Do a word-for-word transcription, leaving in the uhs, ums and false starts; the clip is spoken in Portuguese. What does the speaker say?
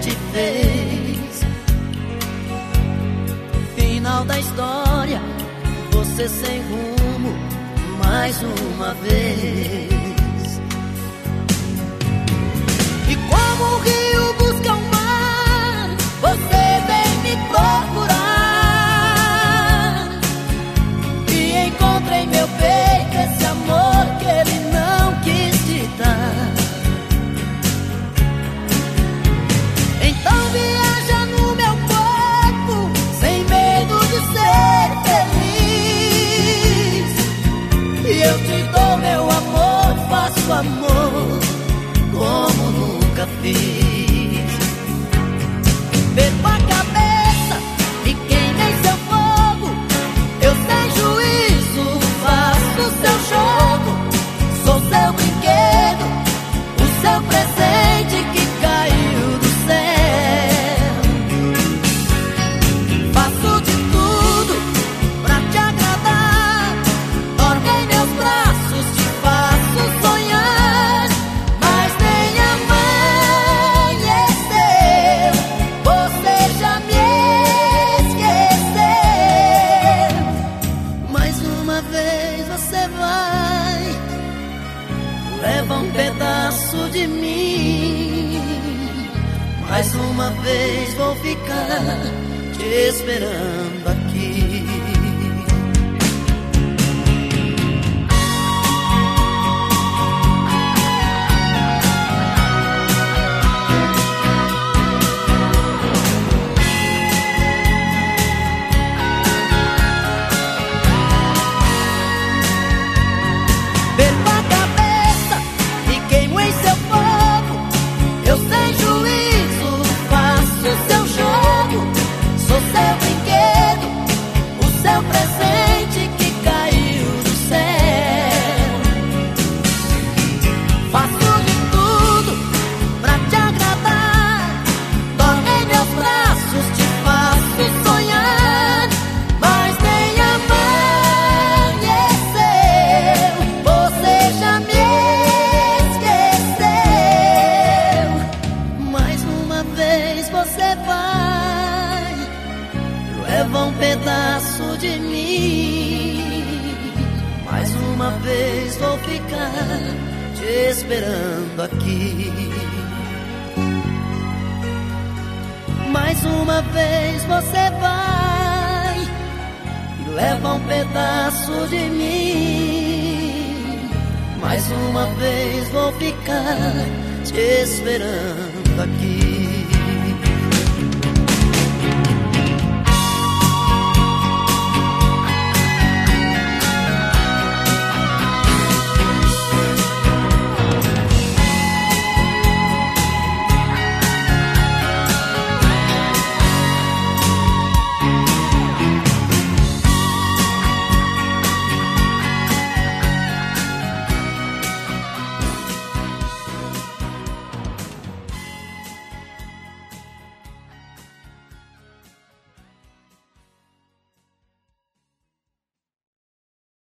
te fez. Final da história, você sem rumo mais uma vez. E como o rio busca o mar, você vem me procurar. E encontrei em meu peito esse amor que ele não quis te dar. Então viaja no meu corpo, sem medo de ser feliz. E eu te dou meu amor, faço amor como nunca fiz. Perco a cabeça e queimei seu fogo. Eu sem juízo faço seu jogo. Sou seu brinquedo, o seu presente que caiu do céu. Faço de tudo pra te agradar. Dorme em meus braços, te faço sonhar. Mas nem amanheceu, você já me esqueceu. Mais uma vez você vai, leva um pedaço de mim. Mais uma vez vou ficar te esperando aqui. Perco a cabeça e queimo em seu fogo. Eu sem juízo faço seu jogo. Sou seu brinquedo, o seu presente que caiu do céu. Faço de tudo pra te agradar. Dorme em meus braços, te faço sonhar. Mas nem amanheceu, você já me esqueceu. Mais uma vez você vai, leva um pedaço de mim. Mais uma vez vou ficar te esperando aqui. Mais uma vez você vai, leva um pedaço de mim. Mais uma vez vou ficar te esperando aqui.